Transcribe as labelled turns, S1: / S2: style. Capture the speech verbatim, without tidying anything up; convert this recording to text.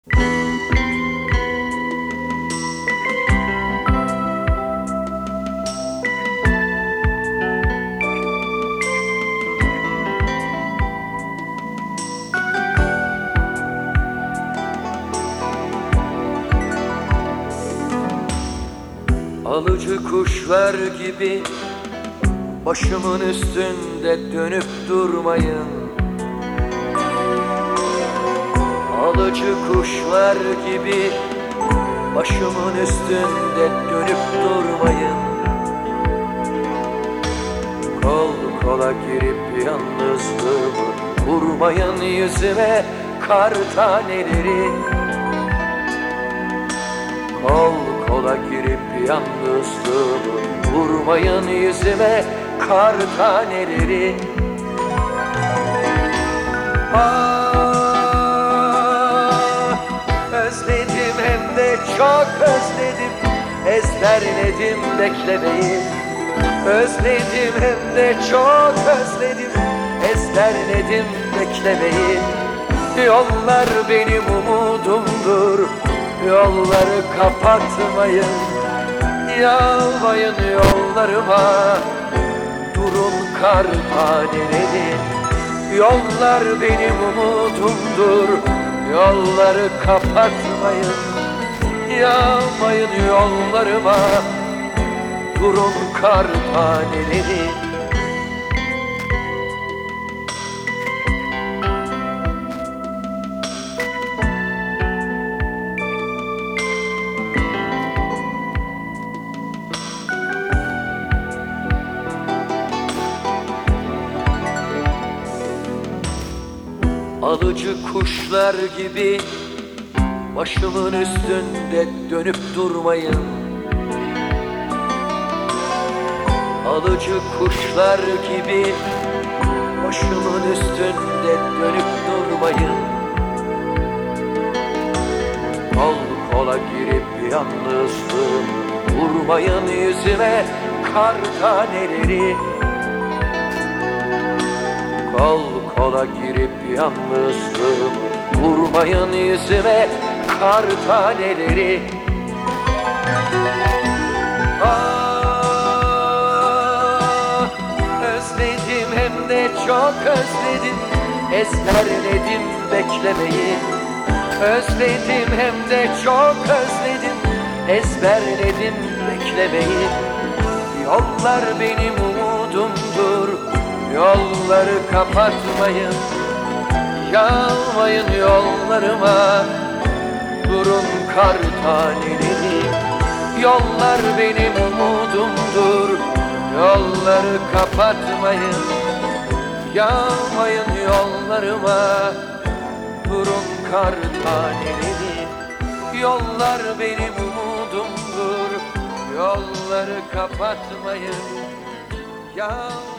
S1: Alıcı kuşlar gibi başımın üstünde dönüp durmayın. Alıcı kuşlar gibi başımın üstünde dönüp durmayın. Kol kola girip yalnızlığımı vurmayın yüzüme kar taneleri. Kol kola girip yalnızlığımı vurmayın yüzüme kar taneleri. Ah, özledim hem de çok özledim, ezberledim beklemeyi. Özledim hem de çok özledim, ezberledim beklemeyi. Yollar benim umudumdur, yolları kapatmayın. Yağmayın yollarıma, durun kar taneleri. Yollar benim umudumdur, yolları kapatmayın. Yağmayın yollarıma, durun kar taneleri. Alıcı kuşlar gibi başımın üstünde dönüp durmayın. Alıcı kuşlar gibi başımın üstünde dönüp durmayın. Kol kola girip yalnızlığım vurmayın yüzüme kar taneleri. Kol kola girip yalnızlığım vurmayın yüzüme kar taneleri. Ah, özledim hem de çok özledim, ezberledim beklemeyi. Özledim hem de çok özledim, ezberledim beklemeyi. Yollar benim umudumdur, yolları kapatmayın. Yağmayın yollarıma, durun kar taneleri. Yollar benim umudumdur, yolları kapatmayın. Yağmayın yollarıma, durun kar taneleri. Yollar benim umudumdur, yolları kapatmayın. Yağmayın